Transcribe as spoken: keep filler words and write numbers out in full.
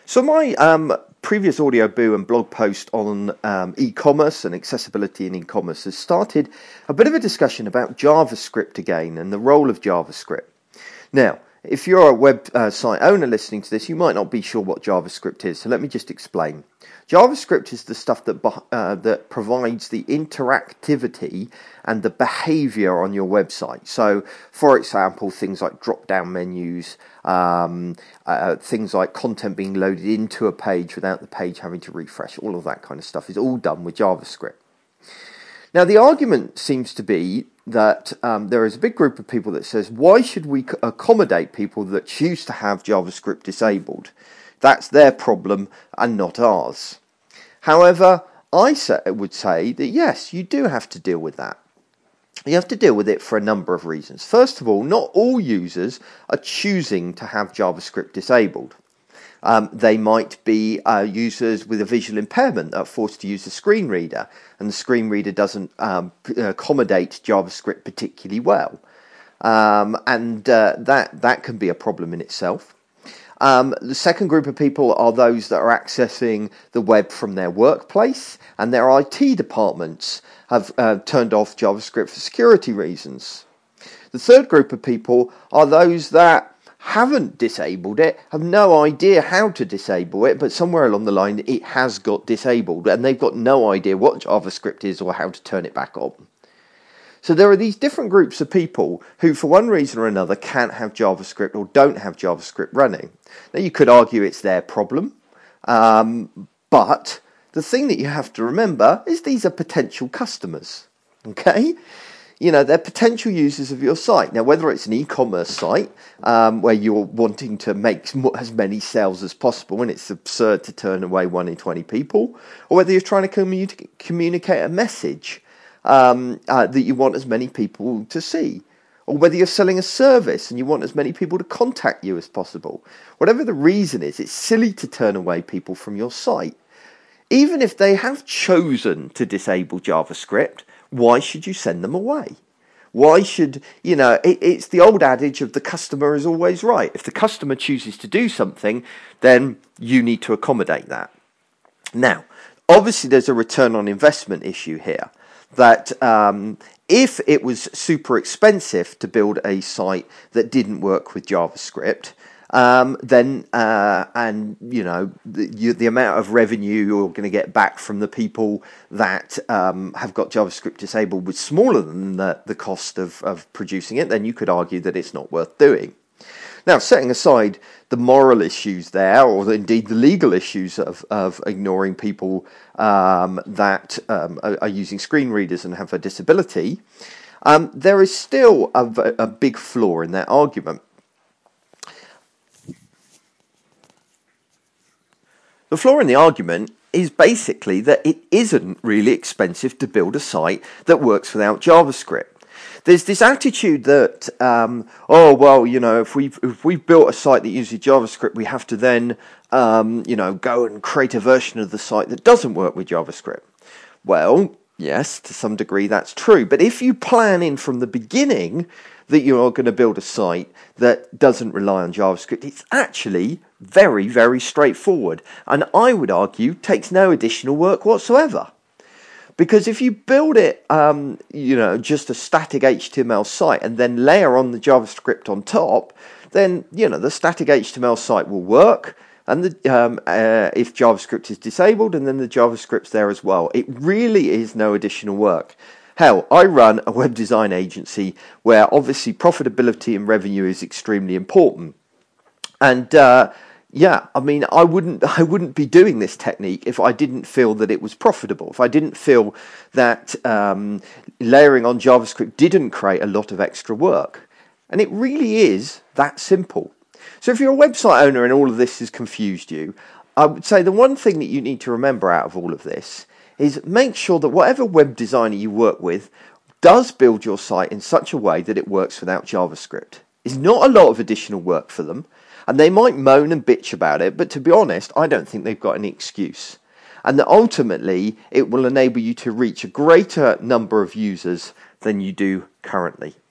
So my um, previous Audio Boo and blog post on um, e-commerce and accessibility in e-commerce has started a bit of a discussion about JavaScript again and the role of JavaScript. Now, if you're a web uh, site owner listening to this, you might not be sure what JavaScript is, so let me just explain. JavaScript is the stuff that uh, that provides the interactivity and the behavior on your website. So, for example, things like drop-down menus, um, uh, things like content being loaded into a page without the page having to refresh, all of that kind of stuff is all done with JavaScript. Now, the argument seems to be that um, there is a big group of people that says, why should we accommodate people that choose to have JavaScript disabled? That's their problem and not ours. However, I would say that yes, you do have to deal with that. You have to deal with it for a number of reasons. First of all, not all users are choosing to have JavaScript disabled. Um, they might be uh, users with a visual impairment that are forced to use a screen reader, and the screen reader doesn't um, accommodate JavaScript particularly well. Um, and uh, that, that can be a problem in itself. Um, the second group of people are those that are accessing the web from their workplace, and their I T departments have uh, turned off JavaScript for security reasons. The third group of people are those that haven't disabled it, have no idea how to disable it, but somewhere along the line it has got disabled, and they've got no idea what JavaScript is or how to turn it back on. So there are these different groups of people who, for one reason or another, can't have JavaScript or don't have JavaScript running. Now, you could argue it's their problem, um, but the thing that you have to remember is these are potential customers, okay? You know, they're potential users of your site. Now, whether it's an e-commerce site um, where you're wanting to make as many sales as possible, and it's absurd to turn away one in twenty people, or whether you're trying to commu- communicate a message Um, uh, that you want as many people to see, or whether you're selling a service and you want as many people to contact you as possible. Whatever the reason is, it's silly to turn away people from your site. Even if they have chosen to disable JavaScript, why should you send them away? Why should, you know, it, it's the old adage of the customer is always right. If the customer chooses to do something, then you need to accommodate that. Now, obviously there's a return on investment issue here. That um, if it was super expensive to build a site that didn't work with JavaScript, um, then uh, and you know the, you, the amount of revenue you're going to get back from the people that um, have got JavaScript disabled was smaller than the, the cost of, of producing it, then you could argue that it's not worth doing. Now, setting aside the moral issues there, or indeed the legal issues of, of ignoring people um, that um, are, are using screen readers and have a disability, um, there is still a, a big flaw in that argument. The flaw in the argument is basically that it isn't really expensive to build a site that works without JavaScript. There's this attitude that, um, oh, well, you know, if we've, if we've built a site that uses JavaScript, we have to then, um, you know, go and create a version of the site that doesn't work with JavaScript. Well, yes, to some degree that's true. But if you plan in from the beginning that you're going to build a site that doesn't rely on JavaScript, it's actually very, very straightforward. And I would argue takes no additional work whatsoever. Because if you build it, um, you know, just a static H T M L site and then layer on the JavaScript on top, then, you know, the static H T M L site will work. And the, um, uh, if JavaScript is disabled, and then the JavaScript's there as well. It really is no additional work. Hell, I run a web design agency where obviously profitability and revenue is extremely important. And, uh, Yeah, I mean, I wouldn't, I wouldn't be doing this technique if I didn't feel that it was profitable. If I didn't feel that um, layering on JavaScript didn't create a lot of extra work, and it really is that simple. So, if you're a website owner and all of this has confused you, I would say the one thing that you need to remember out of all of this is make sure that whatever web designer you work with does build your site in such a way that it works without JavaScript. It's not a lot of additional work for them. And they might moan and bitch about it, but to be honest, I don't think they've got any excuse. And that ultimately, it will enable you to reach a greater number of users than you do currently.